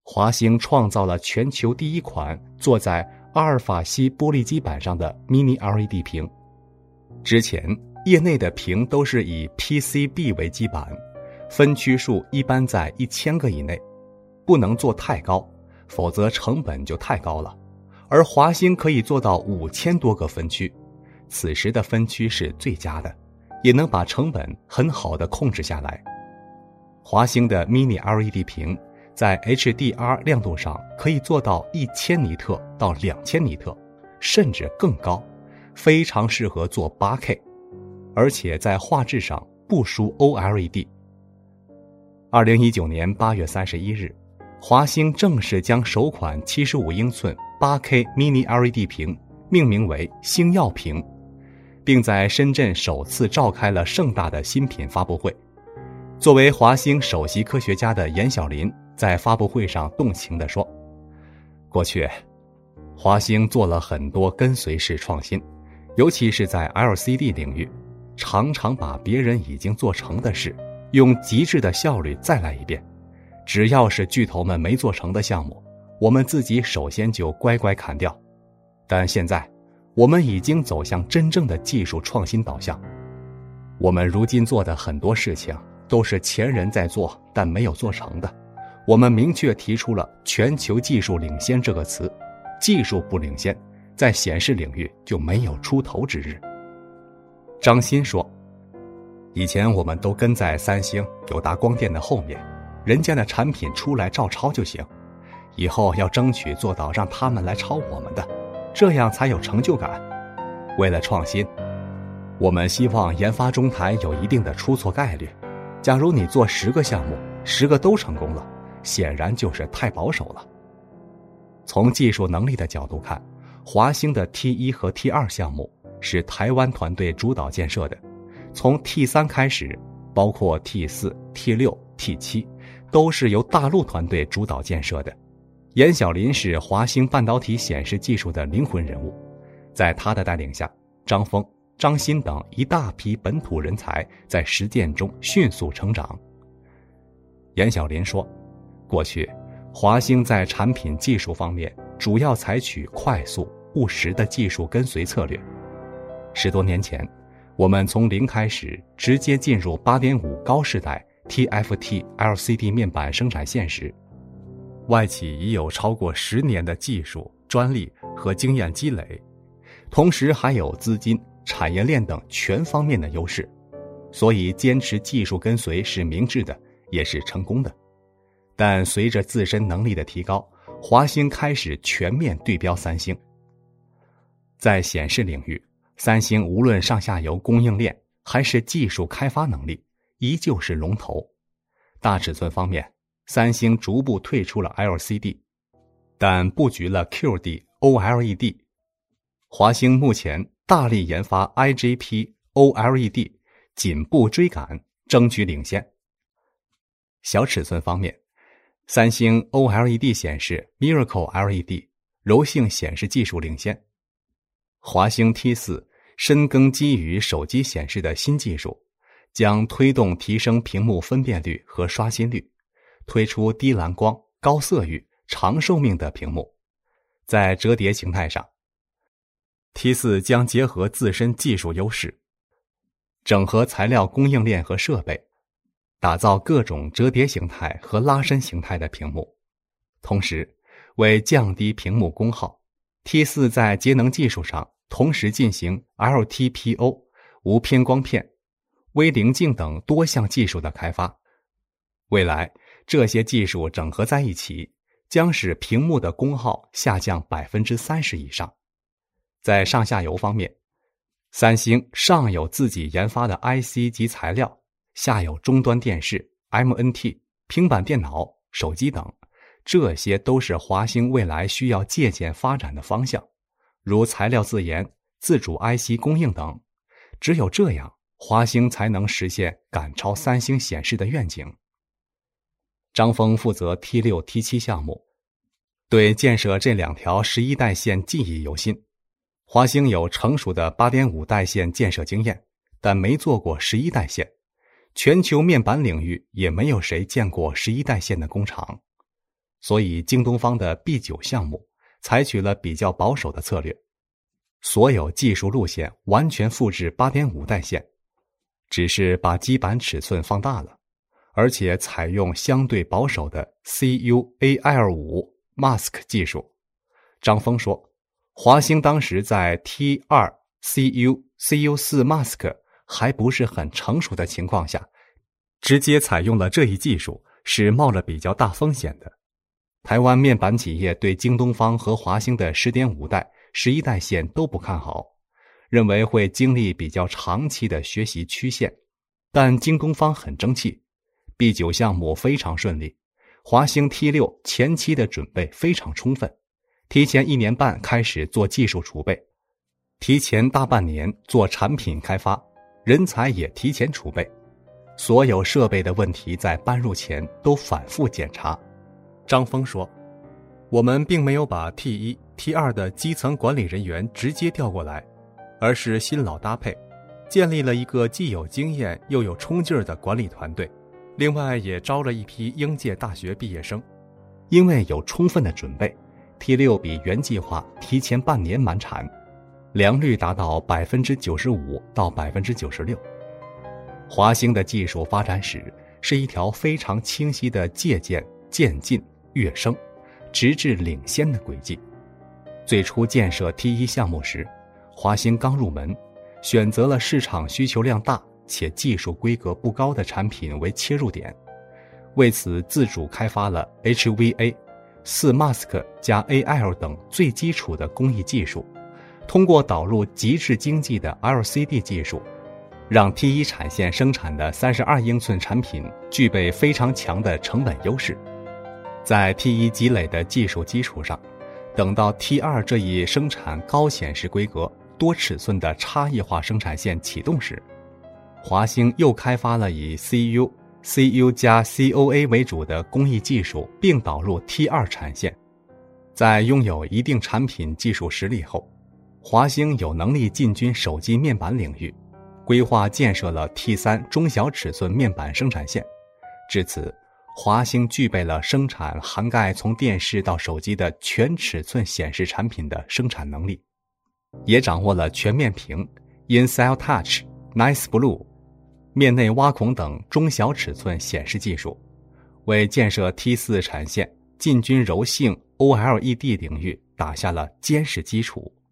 华星创造了全球第一款坐在阿尔法锡玻璃基板上的 Mini LED 屏。之前业内的屏都是以 PCB 为基板，分区数一般在1000个以内，不能做太高，否则成本就太高了。而华星可以做到5000多个分区，此时的分区是最佳的，也能把成本很好的控制下来。华星的 Mini LED 屏在 HDR 亮度上可以做到1000尼特到2000尼特，甚至更高，非常适合做 8K， 而且在画质上不输 OLED。2019年8月31日，华星正式将首款75英寸 8K Mini LED 屏命名为星耀屏，并在深圳首次召开了盛大的新品发布会。作为华星首席科学家的严小林在发布会上动情地说，过去华星做了很多跟随式创新，尤其是在 LCD 领域，常常把别人已经做成的事用极致的效率再来一遍。只要是巨头们没做成的项目，我们自己首先就乖乖砍掉。但现在我们已经走向真正的技术创新导向。我们如今做的很多事情都是前人在做但没有做成的。我们明确提出了全球技术领先这个词，技术不领先，在显示领域就没有出头之日。张欣说，以前我们都跟在三星、友达光电的后面，人家的产品出来照抄就行，以后要争取做到让他们来抄我们的，这样才有成就感。为了创新，我们希望研发中台有一定的出错概率。假如你做10个项目，10个都成功了，显然就是太保守了。从技术能力的角度看，华星的 T1 和 T2 项目是台湾团队主导建设的，从 T3 开始，包括 T4、T6、T7 都是由大陆团队主导建设的。严小林是华星半导体显示技术的灵魂人物，在他的带领下，张峰、张欣等一大批本土人才在实践中迅速成长。严小林说，过去华星在产品技术方面主要采取快速务实的技术跟随策略。10多年前，我们从零开始直接进入 8.5 高世代 TFT LCD 面板生产线时，外企已有超过10年的技术、专利和经验积累，同时还有资金、产业链等全方面的优势，所以坚持技术跟随是明智的，也是成功的。但随着自身能力的提高，华星开始全面对标三星。在显示领域，三星无论上下游供应链还是技术开发能力，依旧是龙头。大尺寸方面，三星逐步退出了 LCD， 但布局了 QD、OLED。华星目前大力研发 IGP、OLED， 紧步追赶，争取领先。小尺寸方面，三星 OLED 显示 Miracle LED 柔性显示技术领先。华星 T4 深耕基于手机显示的新技术，将推动提升屏幕分辨率和刷新率，推出低蓝光、高色域、长寿命的屏幕。在折叠形态上， T4 将结合自身技术优势，整合材料供应链和设备，打造各种折叠形态和拉伸形态的屏幕。同时，为降低屏幕功耗， T4 在节能技术上同时进行 LTPO、 无偏光片、微棱镜等多项技术的开发。未来，这些技术整合在一起，将使屏幕的功耗下降 30% 以上。在上下游方面，三星上有自己研发的 IC 及材料，下有终端电视、MNT、平板电脑、手机等，这些都是华星未来需要借鉴发展的方向，如材料自研、自主 IC 供应等。只有这样，华星才能实现赶超三星显示的愿景。张峰负责 T6、T7 项目，对建设这2条11代线记忆犹新。华星有成熟的 8.5 代线建设经验，但没做过11代线。全球面板领域也没有谁见过11代线的工厂。 所以京东方的 B9 项目采取了比较保守的策略，所有技术路线完全复制 8.5 代线，只是把基板尺寸放大了，而且采用相对保守的 CuAL5 Mask 技术。张峰说，华星当时在 T2 CU、CU4 Mask 还不是很成熟的情况下，直接采用了这一技术，是冒了比较大风险的。台湾面板企业对京东方和华星的 10.5 代、11代线都不看好，认为会经历比较长期的学习曲线。但京东方很争气， B9 项目非常顺利，华星 T6 前期的准备非常充分，提前1年半开始做技术储备，提前大半年做产品开发，人才也提前储备，所有设备的问题在搬入前都反复检查。张峰说，我们并没有把 T1、T2 的基层管理人员直接调过来，而是新老搭配，建立了一个既有经验又有冲劲儿的管理团队，另外也招了一批应届大学毕业生。因为有充分的准备， T6 比原计划提前半年满产，良率达到 95% 到 96%。 华星的技术发展史是一条非常清晰的借鉴、渐进、跃升，直至领先的轨迹。最初建设 T1 项目时，华星刚入门，选择了市场需求量大且技术规格不高的产品为切入点，为此自主开发了 HVA、4 Mask 加 AL 等最基础的工艺技术，通过导入极致经济的 LCD 技术，让 T1 产线生产的32英寸产品具备非常强的成本优势。在 T1 积累的技术基础上，等到 T2 这一生产高显示规格、多尺寸的差异化生产线启动时，华星又开发了以 CU 加 COA 为主的工艺技术，并导入 T2 产线。在拥有一定产品技术实力后，华星有能力进军手机面板领域，规划建设了 T3 中小尺寸面板生产线。至此，华星具备了生产涵盖从电视到手机的全尺寸显示产品的生产能力，也掌握了全面屏、In-Cell Touch、Nice Blue、面内挖孔等中小尺寸显示技术，为建设 T4 产线、进军柔性 OLED 领域打下了坚实基础。